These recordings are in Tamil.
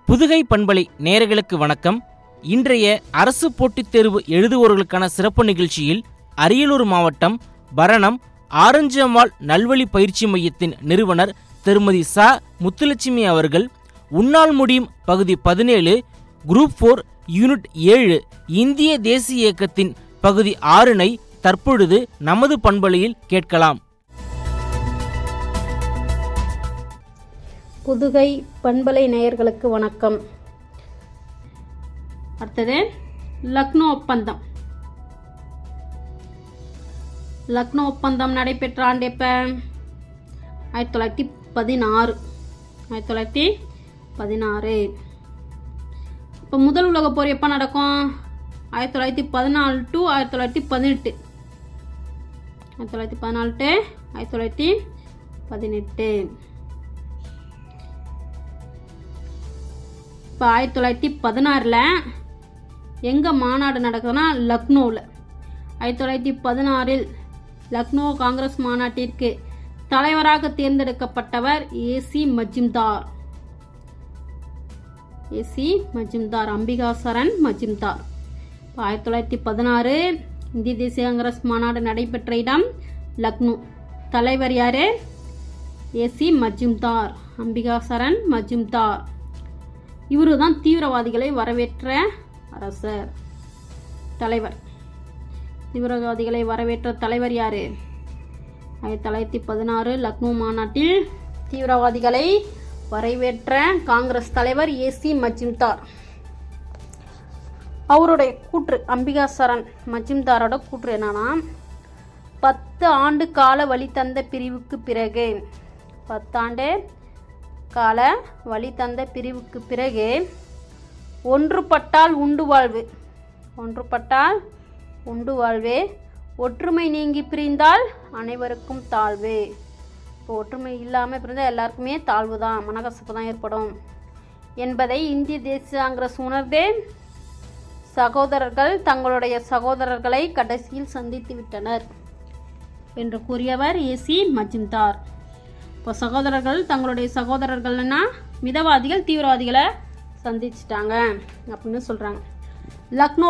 புதுகை பண்பலை நேயர்களுக்கு வணக்கம். இன்றைய அரசு போட்டித் தேர்வு எழுதுவோர்களுக்கான சிறப்பு நிகழ்ச்சியில் அரியலூர் மாவட்டம் பரணம் ஆரஞ்சு அம்மாள் நல்வழி பயிற்சி மையத்தின் நிறுவனர் திருமதி ச. முத்துலட்சுமி அவர்கள் உன்னால் முடியும் பகுதி 17 குரூப் 4 யூனிட் 7 இந்திய தேசிய இயக்கத்தின் பகுதி 6 தற்பொழுது நமது பண்பலையில் கேட்கலாம். புதுகை பண்பலை நேயர்களுக்கு வணக்கம். அடுத்தது லக்னோ ஒப்பந்தம். லக்னோ ஒப்பந்தம் நடைபெற்ற ஆண்டு எப்ப? 1916. இப்போ முதல் உலக போர் எப்போ நடக்கும்? 1914 to 1918. 1914 to 1918. இப்போ 1916 எங்கே மாநாடு நடக்குதுன்னா லக்னோவில். 1916 லக்னோ காங்கிரஸ் மாநாட்டிற்கு தலைவராக தேர்ந்தெடுக்கப்பட்டவர் ஏசி மஜும்தார். அம்பிகா சரண் மஜும்தார். 1916 இந்திய தேசிய காங்கிரஸ் மாநாடு நடைபெற்ற இடம் லக்னோ. தலைவர் யாரு? ஏசி மஜும்தார், அம்பிகா சரண் மஜும்தார். இவரு தான் தீவிரவாதிகளை வரவேற்ற அரசர். தலைவர் தீவிரவாதிகளை வரவேற்ற தலைவர் யாரு? 1916 லக்னோ மாநாட்டில் தீவிரவாதிகளை வரவேற்ற காங்கிரஸ் தலைவர் ஏசி மஜும்தார். அவருடைய கூற்று, அம்பிகா சரண் மஜும்தாரோட கூற்று என்னன்னா, 10 ஆண்டு கால வழி தந்த பிரிவுக்கு பிறகு 10 ஆண்டு கால வழி தந்த பிரிவுக்கு பிறகு ஒன்றுபட்டால் உண்டு வாழ்வே, ஒற்றுமை நீங்கி பிரிந்தால் அனைவருக்கும் தாழ்வு. இப்போ ஒற்றுமை இல்லாமல் பிரிந்தால் எல்லாருக்குமே தாழ்வு தான், மனக்கசப்பு தான் ஏற்படும் என்பதை இந்திய தேசிய காங்கிரஸ் உணர்ந்தே சகோதரர்கள் தங்களுடைய சகோதரர்களை கடைசியில் சந்தித்து விட்டனர் என்று கூறியவர் ஏசி மஜும்தார். இப்போ சகோதரர்கள் தங்களுடைய சகோதரர்கள்னா மிதவாதிகள் தீவிரவாதிகளை சந்திச்சிட்டாங்க அப்படின்னு சொல்றாங்க. லக்னோ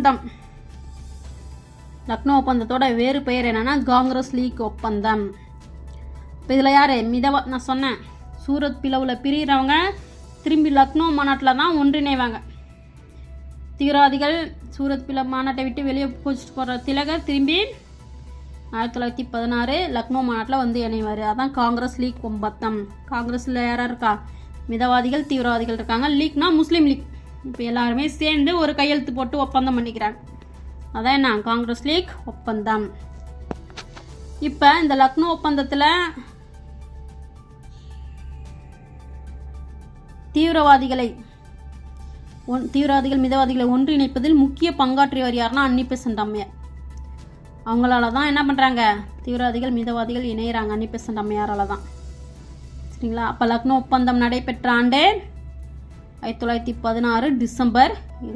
ஒப்பந்தத்தோட வேறு பெயர் என்னன்னா காங்கிரஸ் லீக் ஒப்பந்தம். இப்போ இதில் யாரு நான் சொன்னேன், சூரத் பிளவுல பிரிகிறவங்க திரும்பி லக்னோ மாநாட்டில் தான் ஒன்றிணைவாங்க. தீவிரவாதிகள் சூரத் பிளவு மாநாட்டை விட்டு வெளியே போச்சுட்டு போகிற திலகர் திரும்பி 1916 லக்னோ மாநாட்டில் வந்து இணைவார். அதான் காங்கிரஸ் லீக் ஒப்பந்தம். காங்கிரஸில் யாராக இருக்கா? மிதவாதிகள் தீவிரவாதிகள் இருக்காங்க. லீக்னா முஸ்லீம் லீக். இப்போ எல்லாருமே சேர்ந்து ஒரு கையெழுத்து போட்டு ஒப்பந்தம் பண்ணிக்கிறாங்க. அதான் என்ன? காங்கிரஸ் லீக் ஒப்பந்தம். இப்போ இந்த லக்னோ ஒப்பந்தத்தில் தீவிரவாதிகள் மிதவாதிகளை ஒன்றிணைப்பதில் முக்கிய பங்காற்றியவர் யாருன்னா அன்னி பெசன்ட் அம்மையார். அவங்களால தான் என்ன பண்ணுறாங்க, தீவிரவாதிகள் மிதவாதிகள் இணையிறாங்க, அன்னி பெசன்ட் அம்மையாரால தான். சரிங்களா? அப்போ லக்னோ ஒப்பந்தம் நடைபெற்ற ஆண்டு 1916 டிசம்பர்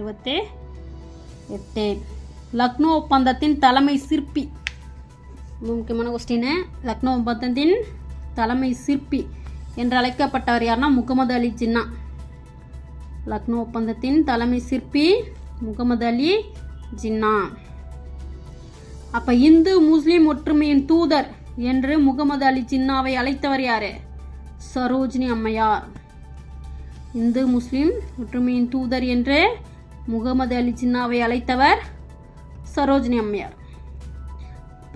28. லக்னோ ஒப்பந்தத்தின் தலைமை சிற்பி, முக்கியமான கொஸ்டின். லக்னோ ஒப்பந்தத்தின் தலைமை சிற்பி என்று அழைக்கப்பட்டவர் யாருன்னா முகமது அலி ஜின்னா. லக்னோ ஒப்பந்தத்தின் தலைமை சிற்பி முகமது அலி ஜின்னா. அப்ப இந்து முஸ்லிம் ஒற்றுமையின் தூதர் என்று முகமது அலி ஜின்னாவை அழைத்தவர் யாரு? சரோஜினி அம்மையார். இந்து முஸ்லிம் ஒற்றுமையின் தூதர் என்று முகமது அலி ஜின்னாவை அழைத்தவர் சரோஜினி அம்மையார். இப்ப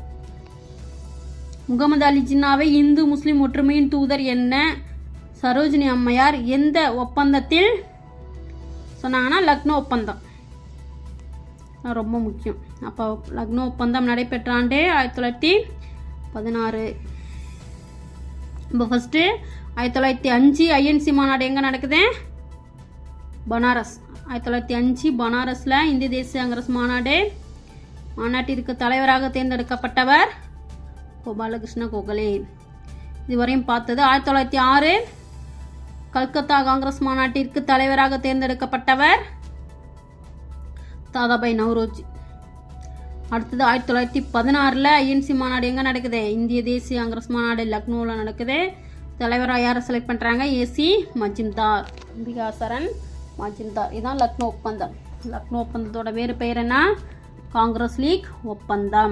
முகமது அலி ஜின்னாவை இந்து முஸ்லிம் ஒற்றுமையின் தூதர் என்ன சரோஜினி அம்மையார் எந்த ஒப்பந்தத்தில் சொன்னாங்கன்னா லக்னோ ஒப்பந்தம். ரொம்ப முக்கியம். அப்போ லக்னோ ஒப்பந்தம் நடைபெற்ற ஆண்டே 1916. இப்போ ஃபர்ஸ்ட் 1905 ஐஎன்சி மாநாடு எங்க நடக்குது? பனாரஸ். 1905 பனாரஸ்ல இந்திய தேசிய காங்கிரஸ் மாநாட்டிற்கு தலைவராக தேர்ந்தெடுக்கப்பட்டவர் கோபாலகிருஷ்ண கோகலே. இதுவரையும் பார்த்தது. 1906 கல்கத்தா காங்கிரஸ் மாநாட்டிற்கு தலைவராக தேர்ந்தெடுக்கப்பட்டவர் தாதாபாய் நவ்ரோஜி. அடுத்தது 1916 ஐஎன்சி மாநாடு எங்க நடக்குது? இந்திய தேசிய காங்கிரஸ் மாநாடு லக்னோவில் நடக்குது. தலைவராக யாரை செலக்ட் பண்றாங்க? ஏசி மஜும்தார். அம்பிகா சரண் மஜும்தார். இதுதான் லக்னோ ஒப்பந்தம். லக்னோ ஒப்பந்தத்தோட வேறு பெயர் என்ன? காங்கிரஸ் லீக் ஒப்பந்தம்.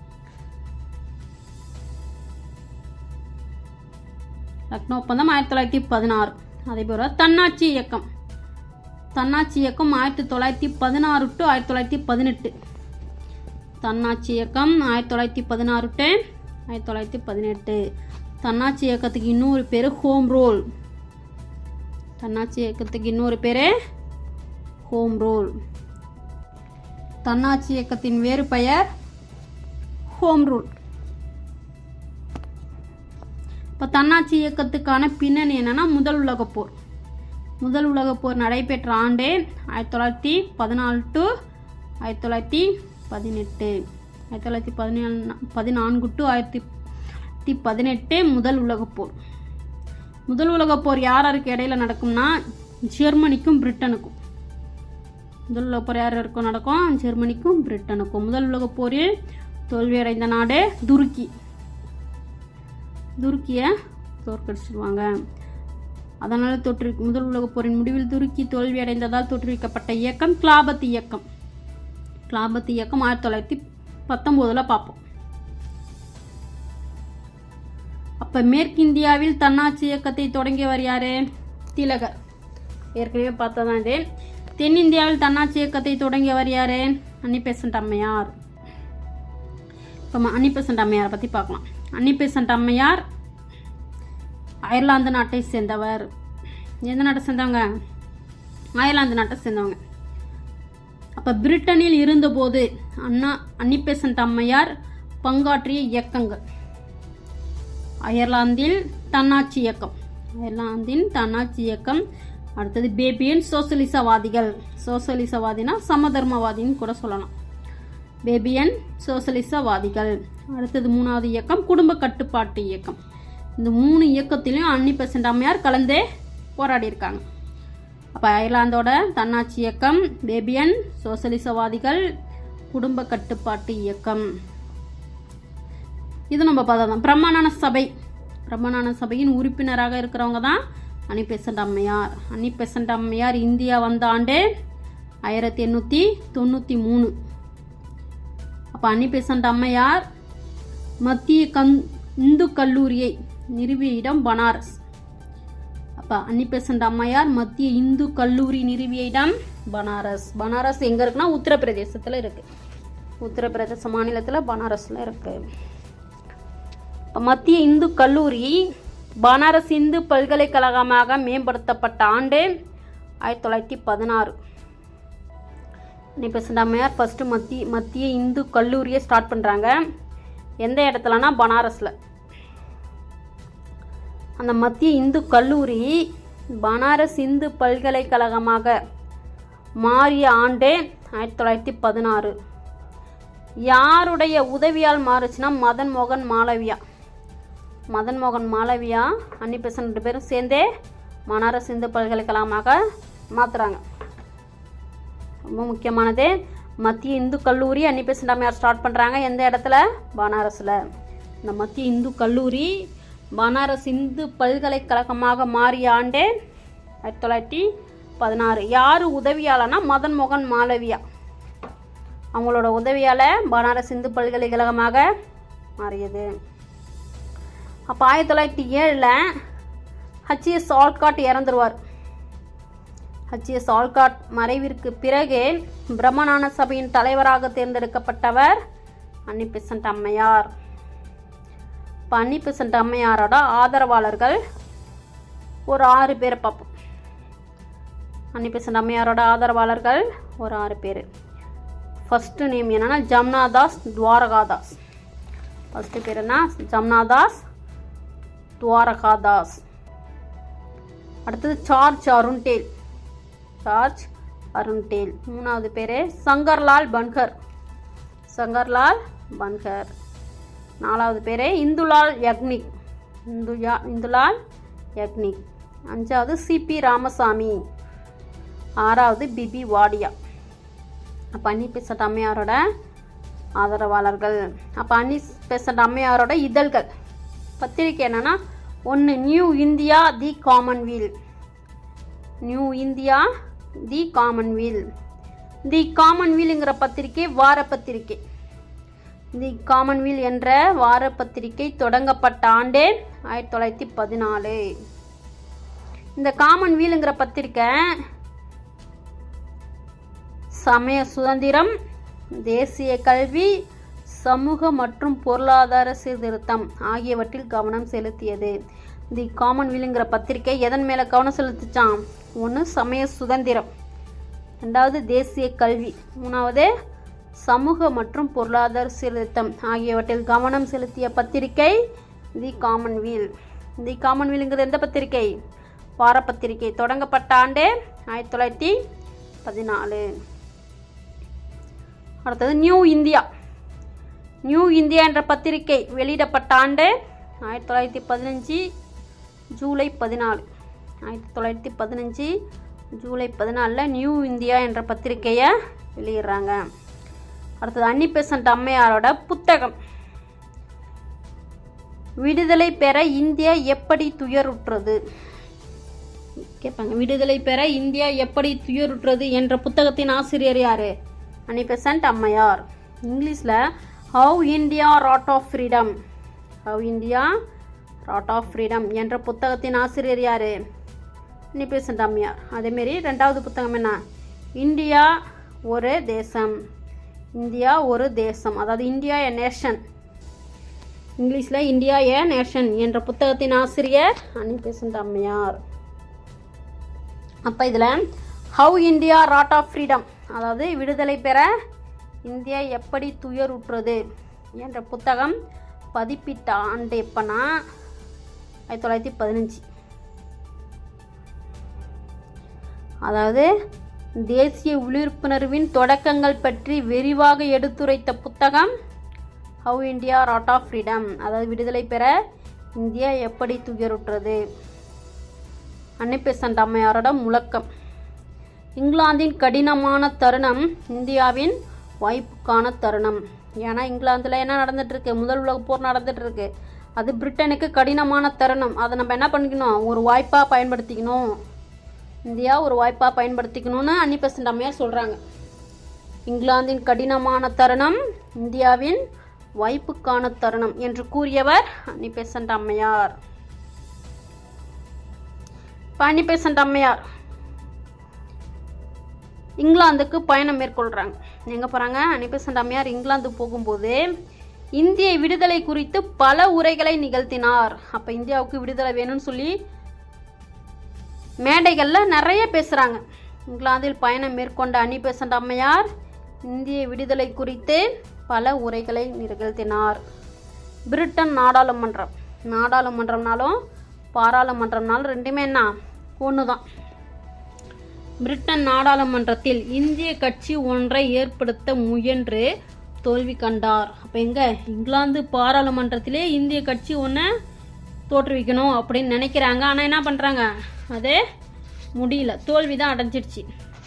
லக்னோ ஒப்பந்தம் 1916. அதே போல தன்னாட்சி இயக்கம். தன்னாட்சி இயக்கம் 1916 to 1918. தன்னாட்சி இயக்கம் 1916 to 1918. தன்னாட்சி இயக்கத்துக்கு இன்னொரு பேர் ஹோம் ரூல். தன்னாட்சி இயக்கத்துக்கு இன்னொரு பேர் ஹோம் ரூல். தன்னாட்சி இயக்கத்தின் வேறு பெயர் ஹோம் ரூல். இப்போ தன்னாட்சி இயக்கத்துக்கான பின்னணி என்னன்னா, முதல் உலகப் போர். முதல் உலகப் போர் நடைபெற்ற ஆண்டு 1914 to 1918. 1914 to 1918 முதல் உலகப் போர். முதல் உலகப் போர் யாருக்கு இடையில நடக்கும்னா, ஜெர்மனிக்கும் பிரிட்டனுக்கும். முதல் உலகப் போர் யாருக்கும் நடக்கும்? ஜெர்மனிக்கும் பிரிட்டனுக்கும். முதல் உலகப் போரில் தோல்வியடைந்த நாடு துருக்கி. துருக்கியை தோற்கடிச்சிருவாங்க. அதனால முதல் உலகப் போரின் முடிவில் துருக்கி தோல்வியடைந்ததால் தோற்றுவிக்கப்பட்ட இயக்கம் கிலாபத் இயக்கம். கிலாபத் இயக்கம் 1919 பார்ப்போம். அப்ப மேற்கிந்தியாவில் தன்னாட்சி இயக்கத்தை தொடங்கியவர் யாரு? திலகர். ஏற்கனவே பார்த்ததான் இது. தென்னிந்தியாவில் தன்னாட்சி இயக்கத்தை தொடங்கியவர் யாரு? அன்னிபெசன்ட் அம்மையார். இப்போ அன்னிபெசன்ட் அம்மையாரை பற்றி பார்க்கலாம். அன்னிபெசன்ட் அம்மையார் அயர்லாந்து நாட்டை சேர்ந்தவர். எந்த நாட்டை சேர்ந்தவங்க? அயர்லாந்து நாட்டை சேர்ந்தவங்க. அப்போ பிரிட்டனில் இருந்தபோது அன்னிபெசன்ட் அம்மையார் பங்காற்றிய இயக்கங்கள்: அயர்லாந்தில் தன்னாட்சி இயக்கம். அயர்லாந்தின் தன்னாட்சி இயக்கம். அடுத்தது பேபியன் சோசலிசவாதிகள். சோசலிசவாதினா சமதர்மவாதின்னு கூட சொல்லலாம். பேபியன் சோசலிசவாதிகள். அடுத்தது 3வது இயக்கம் குடும்ப கட்டுப்பாட்டு இயக்கம். இந்த 3 இயக்கத்திலையும் அன்னிபெசன்ட் அம்மையார் கலந்தே போராடி இருக்காங்க. அப்போ அயர்லாந்தோட தன்னாட்சி இயக்கம், பேபியன் சோசலிசவாதிகள், குடும்ப கட்டுப்பாட்டு இயக்கம். இது நம்ம பார்த்தோம். பிரமாண சபை. பிரமாண சபையின் உறுப்பினராக இருக்கிறவங்க தான் அன்னிபெசன்ட் அம்மையார். அன்னிபெசன்ட் அம்மையார் இந்தியா வந்த ஆண்டு 1893. அப்போ அன்னிபெசன்ட் அம்மையார் மத்திய இந்து கல்லூரியை நிறுவிய இடம் பனாரஸ். அப்போ அன்னிபெசன்ட் அம்மையார் மத்திய இந்து கல்லூரி நிறுவிய இடம் பனாரஸ். பனாரஸ் எங்கே இருக்குன்னா உத்தரப்பிரதேசத்தில் இருக்கு. உத்தரப்பிரதேச மாநிலத்தில் பனாரஸில் இருக்கு. இப்போ மத்திய இந்து கல்லூரி பனாரஸ் இந்து பல்கலைக்கழகமாக மேம்படுத்தப்பட்ட ஆண்டு 1916. அன்னிபெசன்ட் அம்மையார் ஃபர்ஸ்ட் மத்திய இந்து கல்லூரியை ஸ்டார்ட் பண்ணுறாங்க. எந்த இடத்துலனா பனாரஸில். அந்த மத்திய இந்து கல்லூரி பனாரஸ் இந்து பல்கலைக்கழகமாக மாறிய ஆண்டு 1916. யாருடைய உதவியால் மாறுச்சுன்னா மதன் மோகன் மாளவியா. மதன் மோகன் மாளவியா அன்னிபெசன்ட் 2 பேரும் சேர்ந்தே பனாரஸ் இந்து பல்கலைக்கழகமாக மாற்றுறாங்க. ரொம்ப முக்கியமானது. மத்திய இந்து கல்லூரி அன்னிபெசன்ட் அம்மையார் ஸ்டார்ட் பண்ணுறாங்க. எந்த இடத்துல? பனாரஸில். இந்த மத்திய இந்து கல்லூரி பனாரஸ் இந்து பல்கலைக்கழகமாக மாறிய ஆண்டு 1916. யார் உதவியாளனா? மதன் மோகன் மாளவியா. அவங்களோட உதவியால் பனாரஸ் இந்து பல்கலைக்கழகமாக மாறியது. அப்போ 1907 ஹச்எஸ் ஆல்காட் இறந்துருவார். ஹச்எஸ் ஆல்காட் மறைவிற்கு பிறகு பிரம்மஞான சபையின் தலைவராக தேர்ந்தெடுக்கப்பட்டவர் அன்னிபெசன்ட் அம்மையார். இப்போ அன்னிபெசன்ட் அம்மையாரோட ஆதரவாளர்கள் ஒரு 6 பேரை பார்ப்போம். அன்னிபெசன்ட் அம்மையாரோட ஆதரவாளர்கள் ஒரு 6 பேர். ஃபர்ஸ்ட் நேம் என்னன்னா ஜம்னாதாஸ் துவாரகாதாஸ். ஃபர்ஸ்ட் பேர் என்ன? ஜம்னாதாஸ் துவாரகாதாஸ். அடுத்தது சார்ஜ் அருண்டேல். Charge Arundale. 3வது பேர் சங்கர்லால் பன்கர். சங்கர்லால் பன்கர். 4வது பேர் இந்துலால் யக்னிக். இந்துலால் யக்னிக். 5வது சிபி ராமசாமி. 6வது பிபி வாடியா. அப்போ அன்னிபெசன்ட் அம்மையாரோட ஆதரவாளர்கள். அப்போ அன்னிபெசன்ட் அம்மையாரோட இதழ்கள் பத்திரிக்கை என்னன்னா, 1 New India, the Commonwealth. New India, the Commonwealth. The காமன்வெல்த்ங்கிற பத்திரிகை வார பத்திரிகை. தி காமன்வெல்த் என்ற வார பத்திரிகை தொடங்கப்பட்ட ஆண்டு 1914. இந்த காமன்வெல்த்ங்கிற பத்திரிகை சமய சுதந்திரம், தேசிய கல்வி, சமூக மற்றும் பொருளாதார சீர்திருத்தம் ஆகியவற்றில் கவனம் செலுத்தியது. தி காமன்வெல்த்ங்கிற பத்திரிகை எதன் மேலே கவனம் செலுத்திச்சான்? ஒன்று சமய சுதந்திரம், ரெண்டாவது தேசிய கல்வி, மூணாவது சமூக மற்றும் பொருளாதார சீர்திருத்தம் ஆகியவற்றில் கவனம் செலுத்திய பத்திரிகை தி காமன்வெல்த். தி காமன்வெல்த்ங்கிறது எந்த பத்திரிகை? வார பத்திரிகை. தொடங்கப்பட்ட ஆண்டு 1914. அடுத்தது நியூ இந்தியா. நியூ இந்தியா என்ற பத்திரிகை வெளியிடப்பட்ட ஆண்டு 1915 ஜூலை 14. 1915 ஜூலை 14 நியூ இந்தியா என்ற பத்திரிகையை வெளியிடுறாங்க. அடுத்தது அன்னி பெசன்ட் அம்மையாரோட புத்தகம். விடுதலை பெற இந்தியா எப்படி துயருற்றது கேட்பாங்க. விடுதலை பெற இந்தியா எப்படி துயருற்றது என்ற புத்தகத்தின் ஆசிரியர் யாரு? அன்னி பெசன்ட் அம்மையார். இங்கிலீஷில் how India wrought of freedom, how India wrought of freedom என்ற புத்தகத்தின் ஆசிரியர் யாரு? அன்னி பெசன்ட் அம்மையார். அதேமாரி ரெண்டாவது புத்தகம் என்ன? இந்தியா ஒரு தேசம், இந்தியா ஒரு தேசம், அதாவது இந்தியா எ நேஷன். இங்கிலீஷில் இந்தியா எ நேஷன் என்ற புத்தகத்தின் ஆசிரியர் அன்னி பெசன்ட் அம்மையார். அப்போ இதில் how India wrought of freedom, அதாவது விடுதலை பெற இந்தியா எப்படி துயருற்றது என்ற புத்தகம் பதிப்பிட்ட ஆண்டு எப்போனா 1915. அதாவது தேசிய விழிப்புணர்வின் தொடக்கங்கள் பற்றி விரிவாக எடுத்துரைத்த புத்தகம் how India wrought of freedom, அதாவது விடுதலை பெற இந்தியா எப்படி துயருற்றது. அன்னி பெசன்ட் அம்மையாரோட முழக்கம். இங்கிலாந்தின் கடினமான தருணம் இந்தியாவின் வாய்ப்புக்கான தருணம். ஏன்னா இங்கிலாந்தில் என்ன நடந்துட்டுருக்கு? முதல் உலக போர் நடந்துட்டுருக்கு. அது பிரிட்டனுக்கு கடினமான தருணம். அதை நம்ம என்ன பண்ணிக்கணும்? ஒரு வாய்ப்பாக பயன்படுத்திக்கணும். இந்தியா ஒரு வாய்ப்பாக பயன்படுத்திக்கணும்னு அன்னி பெசன்ட் அம்மையார் சொல்கிறாங்க. இங்கிலாந்தின் கடினமான தருணம் இந்தியாவின் வாய்ப்புக்கான தருணம் என்று கூறியவர் அன்னி பெசன்ட் அம்மையார். அன்னி பெசன்ட் அம்மையார் இங்கிலாந்துக்கு பயணம் மேற்கொள்கிறாங்க. எங்கே போகிறாங்க? அன்னி பெசன்ட் அம்மையார் இங்கிலாந்து போகும்போது இந்திய விடுதலை குறித்து பல உரைகளை நிகழ்த்தினார். அப்போ இந்தியாவுக்கு விடுதலை வேணும்னு சொல்லி மேடைகளில் நிறைய பேசுகிறாங்க. இங்கிலாந்தில் பயணம் மேற்கொண்ட அன்னி பெசன்ட் அம்மையார் இந்திய விடுதலை குறித்து பல உரைகளை நிகழ்த்தினார். பிரிட்டன் நாடாளுமன்றம், நாடாளுமன்றம்னாலும் பாராளுமன்றம்னாலும் ரெண்டுமே என்ன ஒன்று தான். பிரிட்டன் நாடாளுமன்றத்தில் இந்திய கட்சி ஒன்றை ஏற்படுத்த முயன்று தோல்வி கண்டார். அப்போ எங்கே? இங்கிலாந்து பாராளுமன்றத்திலே இந்திய கட்சி ஒன்றை தோற்றுவிக்கணும் அப்படின்னு நினைக்கிறாங்க. ஆனால் என்ன பண்ணுறாங்க? அது முடியல, தோல்வி தான் அடைஞ்சிடுச்சு.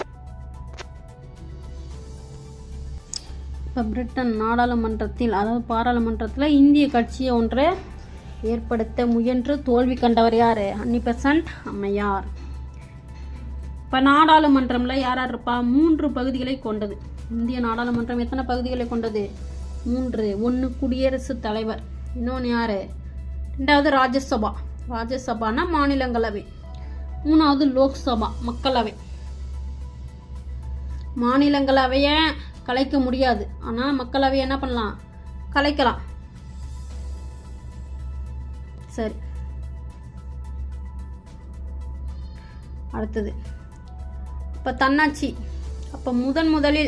இப்போ பிரிட்டன் நாடாளுமன்றத்தில், அதாவது பாராளுமன்றத்தில் இந்திய கட்சியை ஒன்றை ஏற்படுத்த முயன்று தோல்வி கண்டவர் யார்? அன்னி பெசன்ட் அம்மையார். இப்போ நாடாளுமன்றம்ல யார் யார் இருப்பா? 3 பகுதிகளை கொண்டது. இந்திய நாடாளுமன்றம் எத்தனை பகுதிகளை கொண்டது? 3. ஒன்று குடியரசுத் தலைவர், இன்னொன்று யார்? 2வது ராஜ்யசபா, ராஜ்யசபானா மாநிலங்களவை, 3வது லோக்சபா மக்களவை. மாநிலங்களவையை கலைக்க முடியாது, ஆனால் மக்களவையை என்ன பண்ணலாம்? கலைக்கலாம். சரி, அடுத்தது இப்போ தன்னாட்சி. அப்போ முதலில்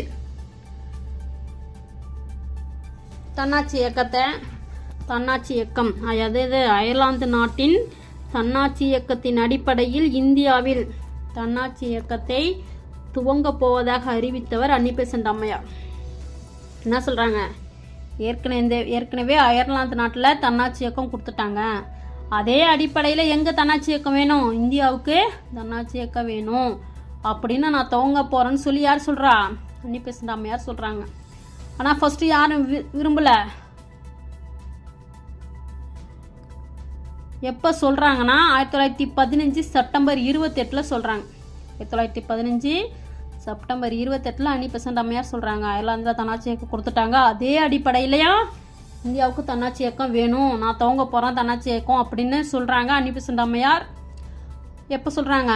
தன்னாட்சி இயக்கத்தை, தன்னாட்சி இயக்கம் அதாவது அயர்லாந்து நாட்டின் தன்னாட்சி இயக்கத்தின் அடிப்படையில் இந்தியாவில் தன்னாட்சி இயக்கத்தை துவங்க போவதாக அறிவித்தவர் அன்னி பெசன்ட் அம்மையார். என்ன சொல்கிறாங்க? ஏற்கனவே அயர்லாந்து நாட்டில் தன்னாட்சி இயக்கம் கொடுத்துட்டாங்க. அதே அடிப்படையில் எங்கே தன்னாட்சி இயக்கம் வேணும்? இந்தியாவுக்கு தன்னாட்சி இயக்கம் வேணும் அப்படின்னு நான் துவங்க போகிறேன்னு சொல்லி யார் சொல்கிறா? அன்னி பெசன்ட் அம்மையார் சொல்கிறாங்க. ஆனால் ஃபஸ்ட்டு யாரும் விரும்பலை. எப்போ சொல்கிறாங்கன்னா 1915 செப்டம்பர் 28 சொல்கிறாங்க. 1915 செப்டம்பர் 28 அனிபெசன்ட் அம்மையார் சொல்கிறாங்க அயர்லாந்தில் தன்னாட்சி இயக்கம் கொடுத்துட்டாங்க. அதே அடிப்படையிலையா இந்தியாவுக்கு தன்னாட்சி இயக்கம் வேணும், நான் துவங்க போகிறேன் தன்னாட்சி இயக்கம் அப்படின்னு சொல்கிறாங்க அனிபெசன்ட் அம்மையார். எப்போ சொல்கிறாங்க?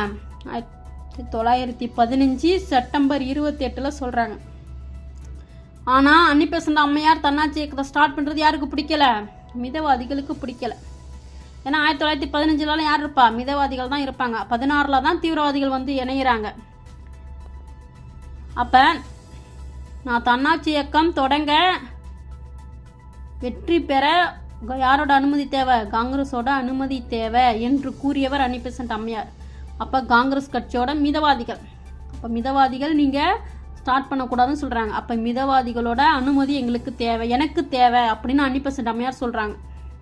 1915 செப்டம்பர் 28 சொல்கிறாங்க. ஆனால் அனிபெசன்ட் அம்மையார் தன்னாட்சி இயக்கத்தை ஸ்டார்ட் பண்ணுறது யாருக்கு பிடிக்கல? மிதவாதிகளுக்கு பிடிக்கல. ஏன்னா 1915 யார் இருப்பா? மிதவாதிகள் தான் இருப்பாங்க. 16 தான் தீவிரவாதிகள் வந்து இணைகிறாங்க. அப்போ நான் தன்னாட்சி இயக்கம் தொடங்க வெற்றி பெற யாரோட அனுமதி தேவை? காங்கிரஸோட அனுமதி தேவை என்று கூறியவர் அனிபெசன்ட் அம்மையார். அப்போ காங்கிரஸ் கட்சியோட மிதவாதிகள், அப்போ மிதவாதிகள் நீங்கள் ஸ்டார்ட் பண்ணக்கூடாதுன்னு சொல்கிறாங்க. அப்போ மிதவாதிகளோட அனுமதி எங்களுக்கு தேவை, எனக்கு தேவை அப்படின்னு அனிபெசன்ட் அம்மையார் சொல்கிறாங்க.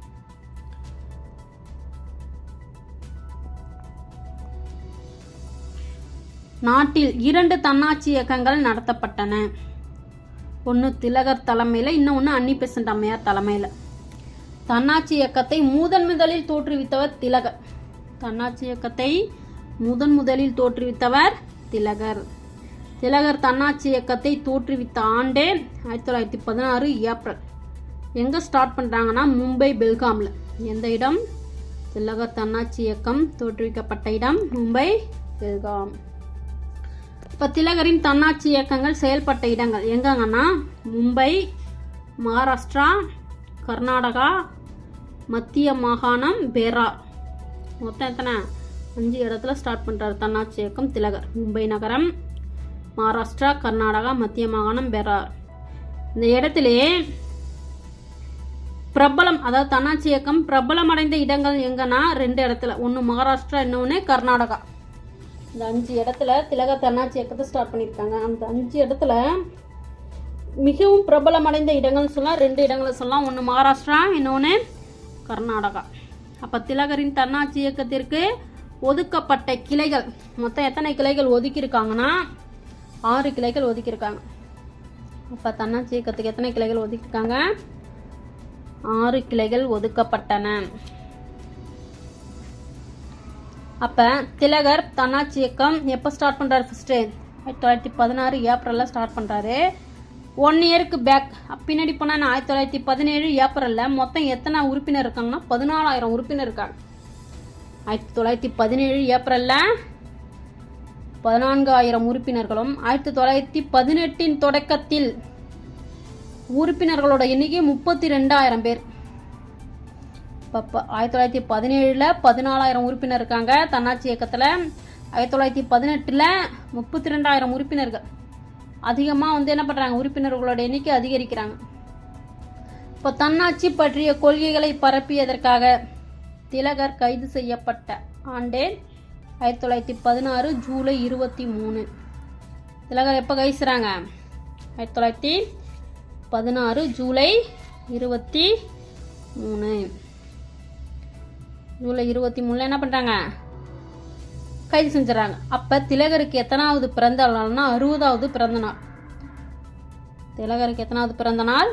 நாட்டில் 2 தன்னாட்சி இயக்கங்கள் நடத்தப்பட்டன. ஒன்று திலகர் தலைமையில், இன்னொன்று அனிபெசன்ட் அம்மையார் தலைமையில். தன்னாட்சி இயக்கத்தை முதலில் தோற்றுவித்தவர் திலகர். தன்னாட்சி இயக்கத்தை முதலில் தோற்றுவித்தவர் திலகர். திலகர் தன்னாட்சி இயக்கத்தை தோற்றுவித்த ஆண்டே 1916 ஏப்ரல். எங்கே ஸ்டார்ட் பண்ணுறாங்கன்னா மும்பை, பெல்காமில். எந்த இடம்? திலகர் தன்னாட்சி இயக்கம் தோற்றுவிக்கப்பட்ட இடம் மும்பை, பெல்காம். இப்போ திலகரின் தன்னாட்சி இயக்கங்கள் செயல்பட்ட இடங்கள் எங்கங்கன்னா மும்பை, மகாராஷ்டிரா, கர்நாடகா, மத்திய மாகாணம், பெரார். மொத்தம் எத்தனை? 5 இடத்துல ஸ்டார்ட் பண்ணுறாரு தன்னாட்சி இயக்கம் திலகர். மும்பை நகரம், மகாராஷ்டிரா, கர்நாடகா, மத்திய மாகாணம், பெரார். இந்த இடத்திலே பிரபலம், அதாவது தன்னாட்சி இயக்கம் பிரபலம் அடைந்த இடங்கள் எங்கன்னா 2 இடத்துல. ஒன்று மகாராஷ்டிரா, இன்னொன்று கர்நாடகா. இந்த 5 இடத்துல திலகர் தன்னாட்சி இயக்கத்தை ஸ்டார்ட் பண்ணியிருக்காங்க. அந்த 5 இடத்துல மிகவும் பிரபலம் அடைந்த இடங்கள் சொல்லலாம். 2 இடங்களை சொல்லலாம். ஒன்று மகாராஷ்டிரா, இன்னொன்று கர்நாடகா. அப்போ திலகரின் தன்னாட்சி இயக்கத்திற்கு ஒதுக்கப்பட்ட கிளைகள் மொத்தம் எத்தனை கிளைகள் ஒதுக்கியிருக்காங்கன்னா 6 கிளைகள் ஒதுக்கியிருக்காங்க. அப்போ தன்னாட்சி இயக்கத்துக்கு எத்தனை கிளைகள் ஒதுக்கியிருக்காங்க? 6 கிளைகள் ஒதுக்கப்பட்டன. அப்போ திலகர் தன்னாட்சி இயக்கம் எப்போ ஸ்டார்ட் பண்ணுறாரு? ஃபஸ்ட்டு 1916 ஏப்ரலில் ஸ்டார்ட் பண்ணுறாரு. 1 இயருக்கு பேக் பின்னாடி போனால் 1917 ஏப்ரலில் மொத்தம் எத்தனை உறுப்பினர் இருக்காங்கன்னா 14,000 உறுப்பினர் இருக்காங்க. 1917 ஏப்ரலில் 14,000 உறுப்பினர்களும் 1918 தொடக்கத்தில் உறுப்பினர்களோட எண்ணிக்கை 32,000 பேர். இப்போ 1917 14,000 உறுப்பினர் இருக்காங்க தன்னாட்சி இயக்கத்தில். 1918 32,000 உறுப்பினர்கள். அதிகமாக வந்து என்ன பண்ணுறாங்க? உறுப்பினர்களோட எண்ணிக்கை அதிகரிக்கிறாங்க. இப்போ தன்னாட்சி பற்றிய கொள்கைகளை பரப்பியதற்காக திலகர் கைது செய்யப்பட்ட ஆண்டே 1916 ஜூலை 23. திலகர் எப்போ கைது செய்கிறாங்க? 1916 ஜூலை 23. ஜூலை 23 என்ன பண்ணுறாங்க? கைது செஞ்சுறாங்க. அப்போ திலகருக்கு எத்தனாவது பிறந்த நாள்னா 60வது பிறந்த நாள். திலகருக்கு எத்தனாவது பிறந்த நாள்?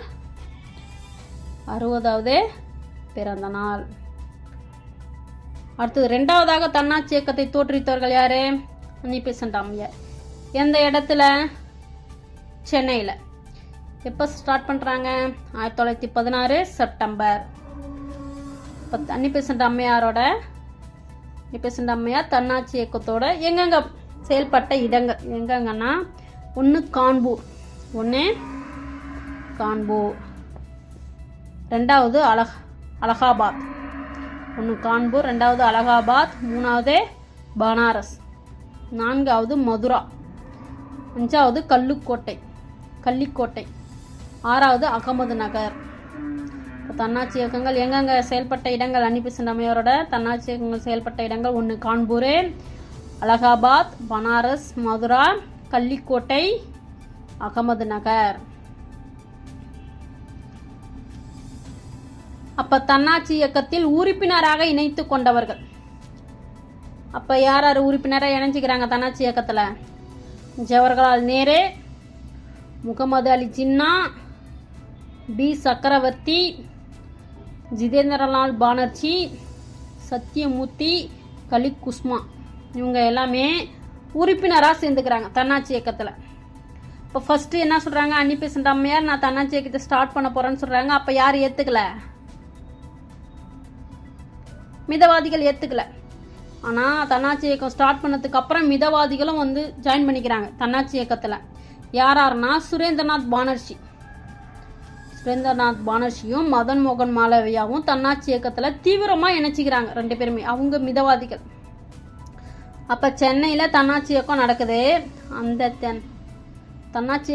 60வது பிறந்த நாள். அடுத்தது 2வதாக தன்னாட்சி இயக்கத்தை தோற்றுவித்தவர்கள் யாரு? அனிபெசன்ட் அம்மையார். எந்த இடத்துல? சென்னையில். எப்போ ஸ்டார்ட் பண்ணுறாங்க? 1916 செப்டம்பர். அனிபெசன்ட் அம்மையார் தன்னாட்சி இயக்கத்தோட எங்கெங்க செயல்பட்ட இடங்கள் எங்கங்கன்னா ஒன்று கான்பூர், 2வது அலகாபாத். 1 கான்பூர், 2வது அலகாபாத், 3வது பனாரஸ், 4வது மதுரா, 5வது கள்ளிக்கோட்டை, 6வது அகமது நகர். தன்னாட்சி இயக்கங்கள் எங்கெங்க செயல்பட்ட இடங்கள்? அனிபெசன்ட் அம்மையாரோட தன்னாட்சி இயக்கங்கள் செயல்பட்ட இடங்கள் 1 கான்பூர், அலகாபாத், பனாரஸ், மதுரா, கள்ளிக்கோட்டை, அகமது நகர். அப்ப தன்னாட்சி இயக்கத்தில் உறுப்பினராக இணைத்து கொண்டவர்கள் அப்ப யார் யார் உறுப்பினராக இணைஞ்சிக்கிறாங்க தன்னாட்சி இயக்கத்துல? ஜவஹர்லால் நேரு, முகமது அலி ஜின்னா, பி சக்கரவர்த்தி, ஜிதேந்திரலால் பானர்ஜி, சத்யமூர்த்தி, கலிக் குஸ்மா. இவங்க எல்லாமே உறுப்பினராக சேர்ந்துக்கிறாங்க தன்னாட்சி இயக்கத்தில். இப்போ ஃபர்ஸ்ட் என்ன சொல்றாங்க, அன்னி பெசன்ட் அம்மையார் நான் தன்னாட்சி இயக்கத்தை ஸ்டார்ட் பண்ண போறேன்னு சொல்றாங்க. அப்ப யார் ஏத்துக்கல? மிதவாதிகள் ஏத்துக்கல. ஆனா தன்னாட்சி இயக்கம் ஸ்டார்ட் பண்ணதுக்கு அப்புறம் மிதவாதிகளும் வந்து ஜாயின் பண்ணிக்கிறாங்க தன்னாட்சி இயக்கத்துல. யாருன்னா சுரேந்திரநாத் பானர்ஜியும் மதன் மோகன் மாளவியாவும் தன்னாட்சி இயக்கத்துல தீவிரமா இணைச்சிக்கிறாங்க 2 பேருமே. அவங்க மிதவாதிகள். அப்ப சென்னையில தன்னாட்சி இயக்கம் நடக்குது. அந்த தன்னாட்சி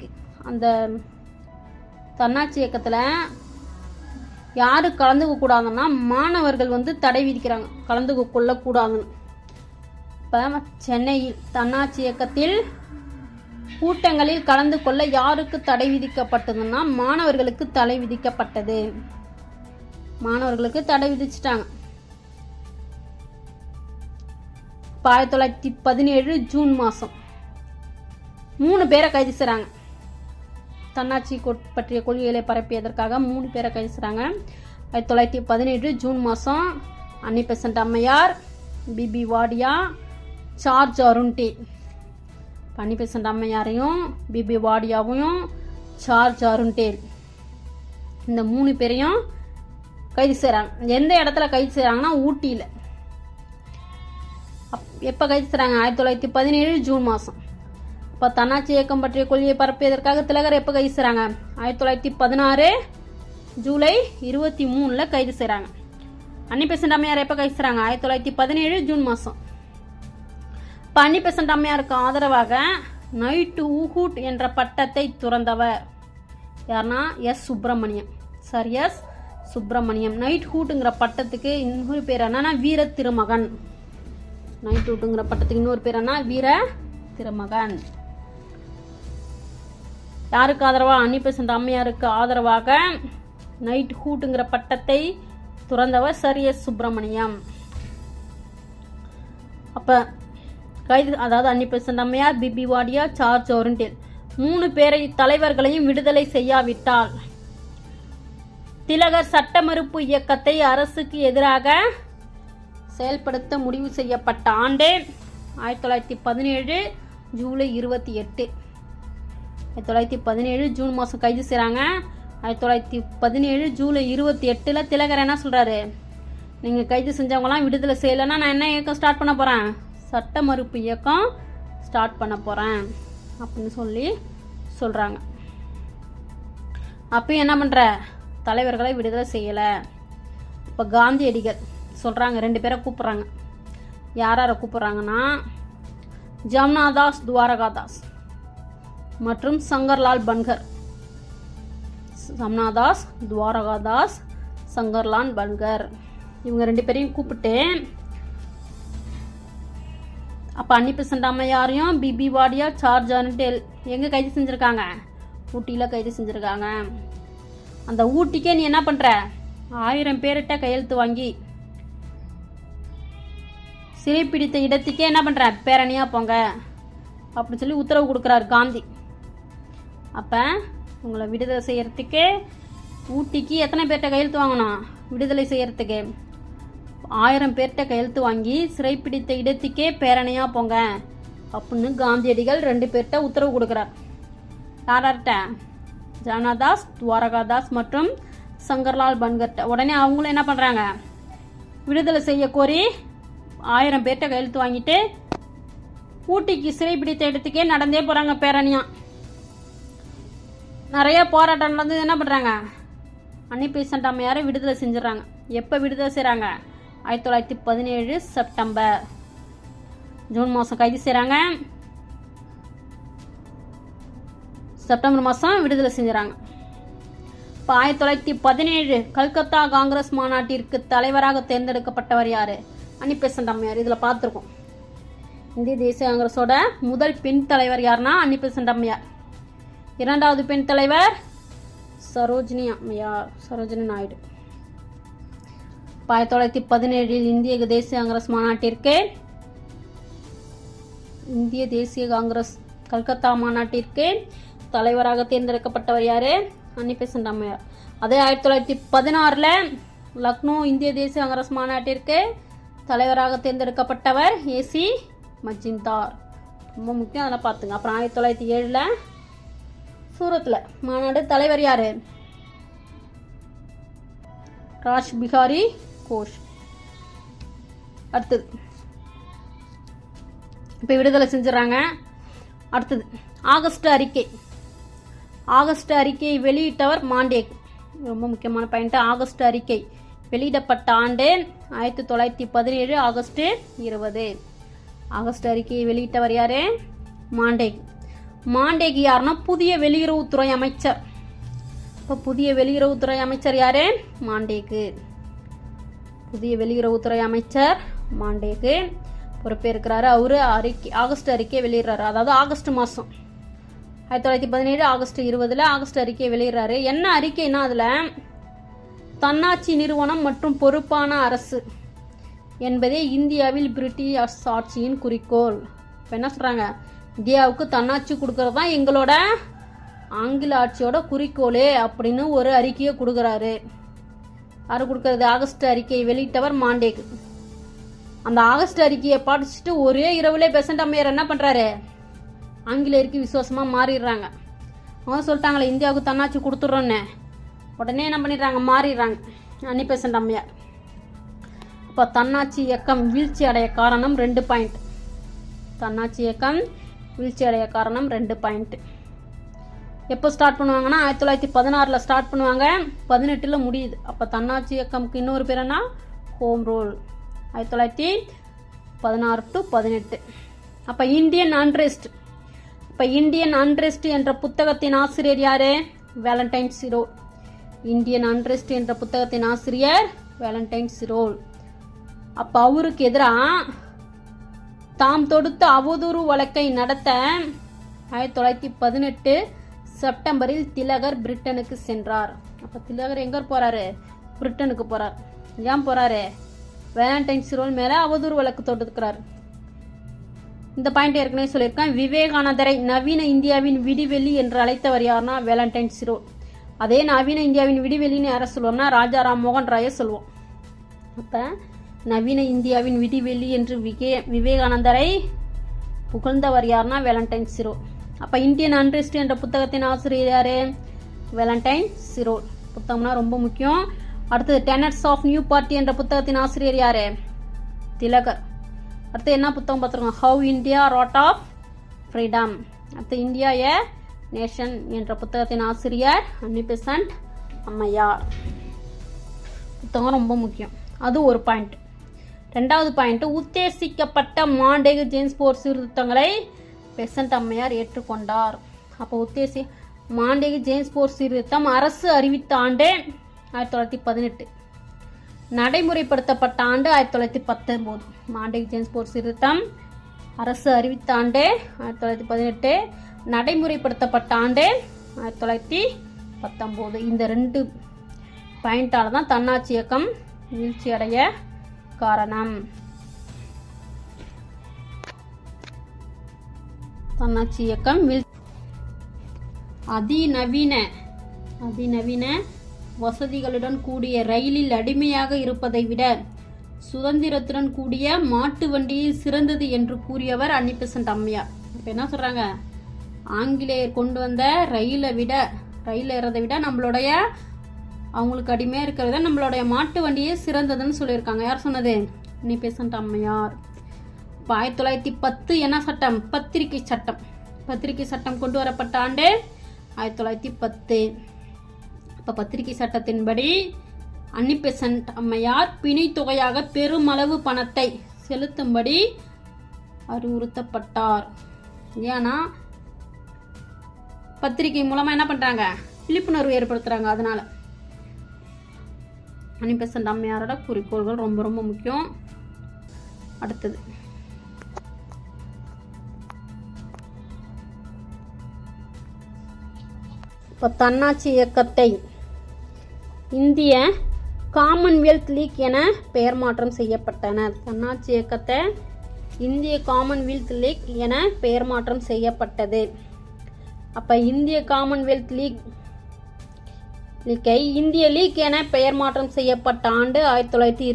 இயக்கத்துல யாரு கலந்துக்க கூடாதுன்னா மாணவர்கள் வந்து தடை விதிக்கிறாங்க, கலந்துக்க கொள்ளக்கூடாதுன்னு. இப்ப சென்னையில் தன்னாட்சி இயக்கத்தில் கூட்டங்களில் கலந்து கொள்ள யாருக்கு தடை விதிக்கப்பட்டதுன்னா மாணவர்களுக்கு தடை விதிக்கப்பட்டது. மாணவர்களுக்கு தடை விதிச்சிட்டாங்க. 1917 ஜூன் மாசம் 3 பேரை கைது செய்றாங்க. தன்னாட்சி பற்றிய கொள்கைகளை பரப்பியதற்காக 3 பேரை கைது செய்றாங்க. 1917 ஜூன் மாசம் அன்னி பெசன்ட் அம்மையார், BP Wadia, George Arundale. Annie Besant அம்மையாரையும் பிபி வாடியாவையும் சார்ஜ் அருண்டே இந்த 3 பேரையும் கைது செய்றாங்க. எந்த இடத்துல கைது செய்றாங்கன்னா ஊட்டியில. எப்ப கைது செய்றாங்க? 1917 ஜூன் மாசம். இப்போ தன்னாட்சி இயக்கம் பற்றிய கொள்கையை பரப்பியதற்காக திலகர் எப்போ கைது செய்றாங்க? 1916 ஜூலை 23 கைது செய்றாங்க. அன்னி பெசன்ட் அம்மையார் எப்போ கைது செய்றாங்க? 1917 ஜூன் மாசம். இப்போ அன்னி பெசன்ட் அம்மையாருக்கு ஆதரவாக நைட் ஊஹூட் என்ற பட்டத்தை துறந்தவர் யாருன்னா S Subramaniam. Sir, S Subramaniam. Knight ஹூட்டுங்கிற பட்டத்துக்கு இன்னொரு பேர் என்னன்னா வீர திருமகன். நைட் ஹூட்டுங்கிற பட்டத்துக்கு இன்னொரு பேர் என்ன? வீர திருமகன். யாருக்கு ஆதரவா? அன்னி பெசன்ட் அம்மையாருக்கு ஆதரவாக நைட் ஹூட்டுங்கிற பட்டத்தை துறந்தவர் சர் எஸ் சுப்பிரமணியம். அப்ப கைது, அதாவது அன்னி பெசன்ட் அம்மையார், பிபி வாடியா, சார்ஜ் அருண்டேல் 3 பேரை தலைவர்களையும் விடுதலை செய்யாவிட்டால் திலகர் சட்ட மறுப்பு இயக்கத்தை அரசுக்கு எதிராக செயல்படுத்த முடிவு செய்யப்பட்ட ஆண்டு 1917 ஜூலை 28. 1917 ஜூன் மாசம் கைது செய்றாங்க. 1917 ஜூலை 28 திலகர் என்ன சொல்றாரு? நீங்க கைது செஞ்சவங்கலாம் விடுதலை செய்யலைன்னா நான் என்ன இயக்கம் ஸ்டார்ட் பண்ண போறேன்? சட்ட மறுப்பு இயக்கம் ஸ்டார்ட் பண்ண போறேன் அப்படின்னு சொல்றாங்க. அப்பயும் என்ன பண்ற? தலைவர்களை விடுதலை செய்யல. இப்ப காந்தியடிகள் சொல்றாங்க, 2 பேரை கூப்பிடுறாங்க. யார கூப்பிடுறாங்கன்னா ஜமுனாதாஸ் துவாரகாதாஸ் மற்றும் சங்கர்லால் பன்கர். ஜமுனாதாஸ் துவாரகாதாஸ், சங்கர்லால் பன்கர் இவங்க 2 பேரையும் கூப்பிட்டு அப்ப அன்னி பெசன்ட் அம்மையாரையும் பிபி வாடியா, சார்ஜ் அருண்டேல் எங்க கைது செஞ்சிருக்காங்க? ஊட்டியில கைது செஞ்சிருக்காங்க. அந்த ஊட்டிக்கே நீ என்ன பண்ற? 1000 பேர்கிட்ட கையெழுத்து வாங்கி சிறைப்பிடித்த இடத்துக்கே என்ன பண்ற? பேரணியா போங்க அப்படின்னு சொல்லி உத்தரவு கொடுக்கிறார் காந்தி. அப்ப உங்களை விடுதலை செய்யறதுக்கு ஊட்டிக்கு எத்தனை பேர்கிட்ட கையெழுத்து வாங்கணும்? விடுதலை செய்யறதுக்கு 1000 பேர்கிட்ட கையெழுத்து வாங்கி சிறைப்பிடித்த இடத்துக்கே பேரணியா போங்க அப்படின்னு காந்தியடிகள் 2 பேர்கிட்ட உத்தரவு கொடுக்கிறார். யார்கிட்ட? ஜமுனாதாஸ் துவாரகாதாஸ் மற்றும் சங்கர்லால் பன்கர்ட்ட. உடனே அவங்களும் என்ன பண்றாங்க? விடுதலை செய்ய கோரி 1000 பேர்கிட்ட கையெழுத்து வாங்கிட்டு ஊட்டிக்கு சிறைப்பிடித்த இடத்துக்கே நடந்தே போறாங்க பேரணியா. நிறைய போராட்டம் நடந்து என்ன பண்றாங்க? அன்னி பெசன்ட் அம்மையாரை விடுதலை செஞ்சிடறாங்க. எப்ப விடுதலை செய்றாங்க? 1917 செப்டம்பர். ஜூன் மாசம் கைது செய்றாங்க, செப்டம்பர் மாசம் விடுதலை செஞ்சுறாங்க. இப்போ 1917 கல்கத்தா காங்கிரஸ் மாநாட்டிற்கு தலைவராக தேர்ந்தெடுக்கப்பட்டவர் யாரு? அன்னி பெசன்ட் அம்மையார். இதுல பார்த்துருக்கோம். இந்திய தேசிய காங்கிரஸோட முதல் பெண் தலைவர் யாருன்னா அன்னி பெசன்ட் அம்மையார். 2வது பெண் தலைவர் சரோஜினி நாயுடு. 1917 இந்திய தேசிய காங்கிரஸ் மாநாட்டிற்கு இந்திய தேசிய காங்கிரஸ் கல்கத்தா மாநாட்டிற்கு தலைவராக தேர்ந்தெடுக்கப்பட்டவர் யாரு? அன்னி பெசன்ட் அம்மையார். அதே 1916 லக்னோ இந்திய தேசிய காங்கிரஸ் மாநாட்டிற்கு தலைவராக தேர்ந்தெடுக்கப்பட்டவர் ஏசி மஜும்தார். ரொம்ப முக்கியம், அதெல்லாம் பார்த்துங்க. அப்புறம் 1907 சூரத்தில் மாநாடு. தலைவர் யார்? ராஜ் பிஹாரி கோஷ். அடுத்தது இப்போ விடுதலை செஞ்சிடறாங்க. அடுத்தது ஆகஸ்ட் அறிக்கை. ஆகஸ்ட் அறிக்கையை வெளியிட்டவர் மாண்டேக். ரொம்ப முக்கியமான பாயிண்ட். ஆகஸ்ட் அறிக்கை வெளியிடப்பட்ட ஆண்டு 1917 ஆகஸ்ட் 20. ஆகஸ்ட் அறிக்கையை வெளியிட்டவர் யாரு? மாண்டேக். மாண்டேக் யாருன்னா புதிய வெளியுறவுத்துறை அமைச்சர். இப்போ புதிய வெளியுறவுத்துறை அமைச்சர் யாரு? மாண்டேக்கு. புதிய வெளியுறவுத்துறை அமைச்சர் மாண்டேக்கு பொறுப்பேற்கிறாரு. அவரு ஆகஸ்ட் அறிக்கையை வெளியிடுறாரு. அதாவது ஆகஸ்ட் மாதம் 1917 ஆகஸ்ட் 20 ஆகஸ்ட் அறிக்கையை வெளியிடுறாரு. என்ன அறிக்கைன்னா அதுல தன்னாட்சி நிறுவனம் மற்றும் பொறுப்பான அரசு என்பதே இந்தியாவில் பிரிட்டிஷ் ஆட்சியின் குறிக்கோள். இப்போ என்ன சொல்றாங்க? இந்தியாவுக்கு தன்னாட்சி கொடுக்கறது தான் எங்களோட ஆங்கில ஆட்சியோட குறிக்கோளே அப்படின்னு ஒரு அறிக்கையை கொடுக்குறாரு. யாரு கொடுக்கறது? ஆகஸ்ட் அறிக்கையை வெளியிட்டவர் மாண்டேக். அந்த ஆகஸ்ட் அறிக்கையை படிச்சுட்டு ஒரே இரவுலே பெசன்ட் அம்மையார் என்ன பண்றாரு? ஆங்கிலேயருக்கு விசுவாசமா மாறிடுறாங்க. அவங்க சொல்லிட்டாங்களே இந்தியாவுக்கு தன்னாட்சி கொடுத்துட்றோன்னு, உடனே என்ன பண்ணிடுறாங்க? மாறிடுறாங்க அன்னி பெசன்ட் அம்மையார். இப்போ தன்னாட்சி இயக்கம் வீழ்ச்சி அடைய காரணம் 2 பாயிண்ட். தன்னாட்சி இயக்கம் வீழ்ச்சி அடைய காரணம் 2 பாயிண்ட். எப்போ ஸ்டார்ட் பண்ணுவாங்கன்னா 1916 ஸ்டார்ட் பண்ணுவாங்க, 18 முடியுது. அப்போ தன்னாட்சி இயக்கம்க்கு இன்னொரு பேர் என்ன? Home rule. 1916 to 18. அப்போ இந்தியன் அன்ரெஸ்ட். இப்போ இந்தியன் அன்ரெஸ்ட் என்ற புத்தகத்தின் ஆசிரியர் யாரு? Valentine Chirol. இந்தியன் அன்ரெஸ்ட் என்ற புத்தகத்தின் ஆசிரியர் வேலண்டைன் சிரோல். அப்போ அவருக்கு எதிராக தாம் தொடுத்த அவதூறு வழக்கை நடத்த 1918 செப்டம்பரில் திலகர் பிரிட்டனுக்கு சென்றார். அப்போ திலகர் எங்க போறாரு? பிரிட்டனுக்கு போறார். ஏன் போறாரு? வேலண்டைன் சிரோல் மேல அவதூறு வழக்கு தொடுக்கிறார். இந்த பாயிண்ட் ஏற்கனவே சொல்லியிருக்கேன். விவேகானந்தரை நவீன இந்தியாவின் விடிவெளி என்று அழைத்தவர் யாருன்னா வேலண்டைன் சிரோல். அதே நவீன இந்தியாவின் விடிவெளின்னு யாரை சொல்லுவோம்னா ராஜா ராம் மோகன் ராயை சொல்லுவோம். அப்ப நவீன இந்தியாவின் விடிவெளி என்று விவேகானந்தரை புகழ்ந்தவர் யாருன்னா வேலண்டைன் சிரோல். அப்ப இந்தியன் அன்ரெஸ்ட் என்ற புத்தகத்தின் ஆசிரியர் யாரு? Valentine Chirol. புத்தகம்னா ரொம்ப முக்கியம். அடுத்தது டெனட்ஸ் ஆஃப் நியூ பார்ட்டி என்ற புத்தகத்தின் ஆசிரியர் யாரு? திலகர். அடுத்து என்ன புத்தகம் பார்த்துருக்கோம்? How India wrought of freedom. அடுத்து இந்தியா ஏ நேஷன் என்ற புத்தகத்தின் ஆசிரியர் அன்னி பெசன்ட் அம்மையார். புத்தகம் ரொம்ப முக்கியம். அது ஒரு பாயிண்ட். 2வது பாயிண்ட், உத்தேசிக்கப்பட்ட மாண்டேக் ஜேம்ஸ்போர்ட் சீர்திருத்தங்களை பெசன்ட் அம்மையார் ஏற்றுக்கொண்டார். அப்போ மாண்டேக் ஜேம்ஸ்போர்ட் சீர்திருத்தம் அரசு அறிவித்த ஆண்டு 1918, நடைமுறைப்படுத்தப்பட்ட ஆண்டு 1919. மாண்டேக் ஜேம்ஸ்போர்ட் சீர்திருத்தம் அரசு அறிவித்த ஆண்டு 1918, நடைமுறைப்படுத்தப்பட்ட ஆண்டு 1919. இந்த 2 பாயிண்டால தான் தன்னாட்சி இயக்கம் வீழ்ச்சி அடைய காரணம். தன்னாட்சி இயக்கம் அதிநவீன வசதிகளுடன் கூடிய ரயிலில் அடிமையாக இருப்பதை விட சுதந்திரத்துடன் கூடிய மாட்டு வண்டியில் சிறந்தது என்று கூறியவர் அன்னி பெசன்ட் அம்மையார். இப்ப என்ன சொல்றாங்க? ஆங்கிலேயர் கொண்டு வந்த ரயில ஏறதை விட நம்மளுடைய அவங்களுக்கு அடிமையா இருக்கிறத நம்மளுடைய மாட்டு வண்டியே சிறந்ததுன்னு சொல்லியிருக்காங்க. யார் சொன்னது? அன்னி பெசன்ட் அம்மையார். 1910 என்ன சட்டம்? பத்திரிகை சட்டம். பத்திரிகை சட்டம் கொண்டு வரப்பட்ட ஆண்டு 1910. அப்ப பத்திரிகை சட்டத்தின்படி அன்னி பெசன்ட் அம்மையார் பிணை தொகையாக பெருமளவு பணத்தை செலுத்தும்படி அறிவுறுத்தப்பட்டார். ஏன்னா பத்திரிகை மூலமா என்ன பண்றாங்க? விழிப்புணர்வு ஏற்படுத்துறாங்க. அதனால அன்னி பெசன்ட் அம்மையாரோட குறிக்கோள்கள் ரொம்ப ரொம்ப முக்கியம். அடுத்தது இப்போ தன்னாட்சி இயக்கத்தை இந்திய காமன்வெல்த் லீக் என பெயர் மாற்றம் செய்யப்பட்டனர். தன்னாட்சி இயக்கத்தை இந்திய காமன்வெல்த் லீக் என பெயர் மாற்றம் செய்யப்பட்டது. அப்ப இந்திய காமன்வெல்த் லீக்கை இந்திய லீக் என பெயர் மாற்றம் செய்யப்பட்ட ஆண்டு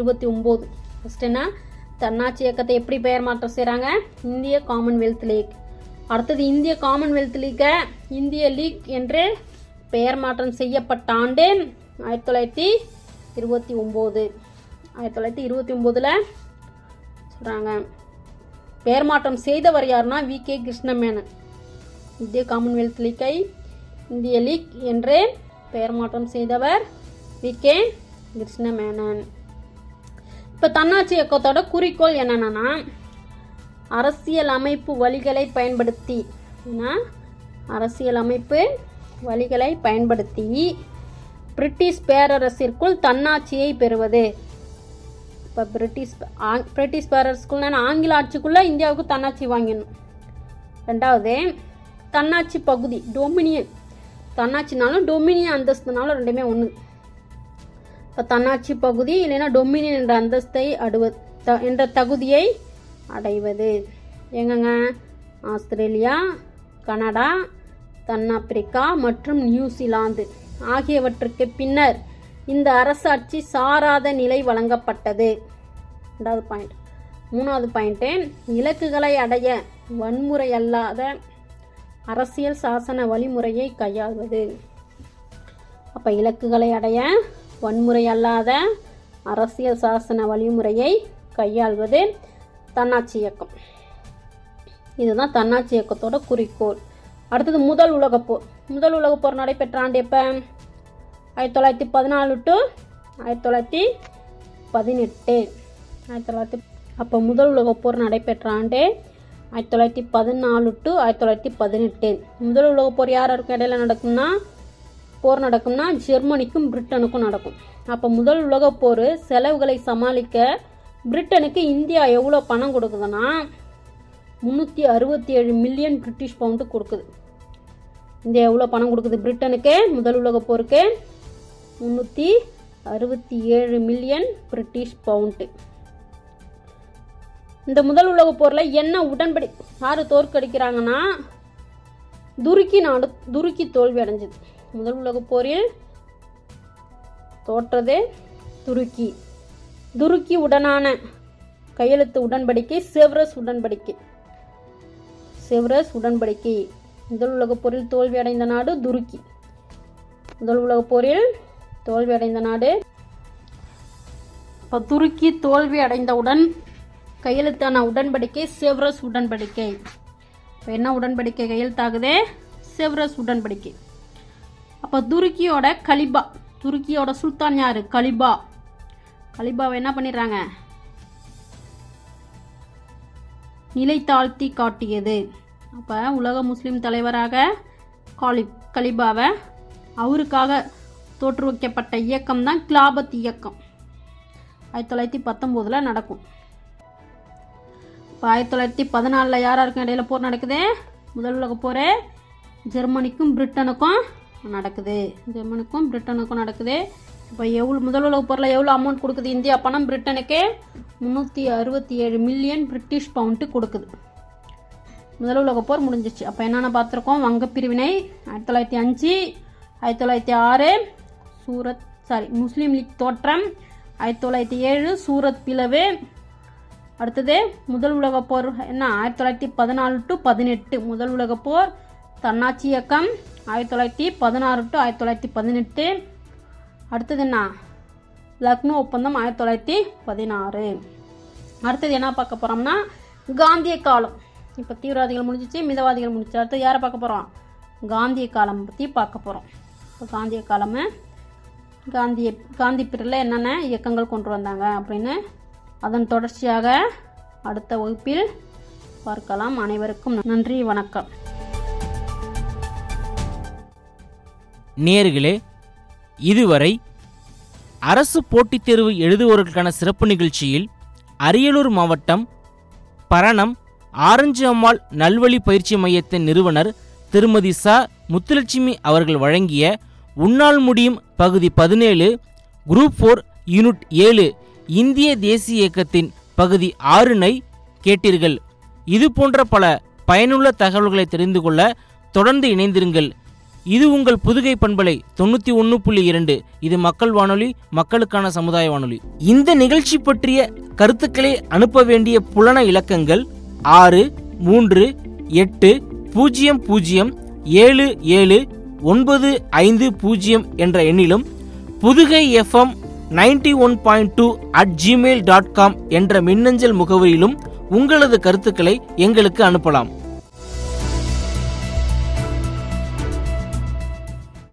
1929. ஃபர்ஸ்ட் என்ன? தன்னாட்சி இயக்கத்தை எப்படி பெயர் மாற்றம் செய்யறாங்க? இந்திய காமன்வெல்த் லீக். அடுத்தது இந்திய காமன்வெல்த் லீக்கை இந்திய லீக் என்று பெயர் மாற்றம் செய்யப்பட்ட ஆண்டு 1929. 1929 சொல்கிறாங்க. பெயர் மாற்றம் செய்தவர் யாருன்னா V.K. கிருஷ்ணமேனன். இந்திய காமன்வெல்த் லீக்கை இந்திய லீக் என்று பெயர் மாற்றம் செய்தவர் V.K. கிருஷ்ணமேனன். இப்போ தன்னாட்சி இயக்கத்தோட குறிக்கோள் என்னென்னா அரசியல் அமைப்பு வழிகளை பயன்படுத்தி பிரிட்டிஷ் பேரரசிற்குள் தன்னாட்சியை பெறுவது. இப்போ பிரிட்டிஷ் பேரரசுக்குள்ள ஆங்கில ஆட்சிக்குள்ளே இந்தியாவுக்கு தன்னாட்சி வாங்கிடணும். ரெண்டாவது தன்னாட்சி பகுதி டொமினியன். தன்னாட்சினாலும் டொமினியன் அந்தஸ்துனாலும் ரெண்டுமே ஒன்று. இப்போ தன்னாட்சி பகுதி இல்லைன்னா டொமினியன் என்ற அந்தஸ்தை என்ற தகுதியை அடைவது. எங்கங்க? ஆஸ்திரேலியா, கனடா, தென்னாப்பிரிக்கா மற்றும் நியூசிலாந்து ஆகியவற்றுக்கு பின்னர் இந்த அரசாட்சி சாராத நிலை வழங்கப்பட்டது. ரெண்டாவது பாயிண்ட். மூணாவது பாயிண்ட்டு இலக்குகளை அடைய வன்முறை அல்லாத அரசியல் சாசன வழிமுறையை கையாள்வது. அப்போ இலக்குகளை அடைய வன்முறை அல்லாத அரசியல் சாசன வழிமுறையை கையாள்வது தன்னாட்சி இயக்கம். இதுதான் தன்னாட்சி இயக்கத்தோட குறிக்கோள். அடுத்தது முதல் உலகப்போர். முதல் உலகப்போர் நடைபெற்ற ஆண்டு எப்போ? 1914 to 1918. அப்போ முதல் உலகப்போர் நடைபெற்ற ஆண்டு 1914 to 1918. முதல் உலகப்போர் யாருக்கு இடையில நடக்கும்னா ஜெர்மனிக்கும் பிரிட்டனுக்கும் நடக்கும். அப்போ முதல் உலகப்போர் செலவுகளை சமாளிக்க பிரிட்டனுக்கு இந்தியா எவ்வளோ பணம் கொடுக்குதுன்னா 367 மில்லியன் பிரிட்டிஷ் பவுண்டு கொடுக்குது. இந்தியா எவ்வளோ பணம் கொடுக்குது பிரிட்டனுக்கு? முதல் உலகப் போருக்கு 367 மில்லியன் பிரிட்டிஷ் பவுண்டு. இந்த முதல் உலகப் போரில் என்ன உடன்படி யார் தோற்கடிக்கிறாங்கன்னா துருக்கி தோல்வி அடைஞ்சது. முதல் உலகப் போரில் தோற்றது துருக்கி உடனான கையெழுத்து உடன்படிக்கை செவ்ரஸ் உடன்படிக்கை. முதல் உலகப் போரில் தோல்வி அடைந்த நாடு துருக்கி. முதல் உலகப் போரில் தோல்வி அடைந்த நாடு. இப்போ துருக்கி தோல்வி அடைந்தவுடன் கையெழுத்தான உடன்படிக்கை செவ்ரஸ் உடன்படிக்கை. இப்போ என்ன உடன்படிக்கை கையெழுத்தாகுது? செவ்ரஸ் உடன்படிக்கை. அப்போ துருக்கியோட சுல்தான் யாரு? கலிபாவை என்ன பண்ணிடுறாங்க? நிலை தாழ்த்தி காட்டியது. அப்போ உலக முஸ்லீம் தலைவராக கலிபாவை அவருக்காக தோற்றுவிக்கப்பட்ட இயக்கம் தான் கிலாபத் இயக்கம். 1919 நடக்கும். இப்போ 1914 யாராருக்கும் இடையில போர் நடக்குது? முதல் உலக போர் ஜெர்மனிக்கும் பிரிட்டனுக்கும் நடக்குது. இப்போ முதல் உலக போரில் எவ்வளோ அமௌண்ட் கொடுக்குது இந்தியா பணம் பிரிட்டனுக்கு? 367 மில்லியன் பிரிட்டிஷ் பவுண்டு கொடுக்குது. முதல் உலக போர் முடிஞ்சிச்சு. அப்போ என்னென்ன பார்த்துருக்கோம்? வங்கப்பிரிவினை 1905, 1906 முஸ்லீம் லீக் தோற்றம், 1907 சூரத் பிளவு. அடுத்தது முதல் உலக போர் என்ன? 1914 to 18 முதல் உலக போர். தன்னாட்சி இயக்கம் 1916 to 1918. அடுத்தது என்ன? லக்னோ ஒப்பந்தம் 1916. அடுத்தது என்ன பார்க்க போகிறோம்னா காந்திய காலம். இப்போ தீவிரவாதிகள் முடிஞ்சிச்சு, மிதவாதிகள் முடிஞ்சிச்சு. அடுத்து யாரை பார்க்க போகிறோம்? காந்திய காலம் பற்றி பார்க்க போகிறோம். இப்போ காந்திய காலம் காந்தி பீரியடில் என்னென்ன இயக்கங்கள் கொண்டு வந்தாங்க அப்படின்னு அதன் தொடர்ச்சியாக அடுத்த வகுப்பில் பார்க்கலாம். அனைவருக்கும் நன்றி, வணக்கம். நேயர்களே, இதுவரை அரசு போட்டித் தேர்வு எழுதுவோர்களுக்கான சிறப்பு நிகழ்ச்சியில் அரியலூர் மாவட்டம் பரணம் ஆரஞ்சு அம்மாள் நல்வழி பயிற்சி மையத்தின் நிறுவனர் திருமதி ச. முத்துலட்சுமி அவர்கள் வழங்கிய உன்னால் முடியும் பகுதி 17 குரூப் 4 யூனிட் 7 இந்திய தேசிய இயக்கத்தின் பகுதி 6 கேட்டீர்கள். இது போன்ற பல பயனுள்ள தகவல்களை தெரிந்து கொள்ள தொடர்ந்து இணைந்திருங்கள். இது உங்கள் புதுகை பண்பலை 91.2. இது மக்கள் வானொலி, மக்களுக்கான சமுதாய வானொலி. இந்த நிகழ்ச்சி பற்றிய கருத்துக்களை அனுப்ப வேண்டிய புலன இலக்கங்கள் 638 007795 என்ற எண்ணிலும் புதுகை FM 91.2 @gmail.com என்ற மின்னஞ்சல் முகவரியிலும் உங்களது கருத்துக்களை எங்களுக்கு அனுப்பலாம்.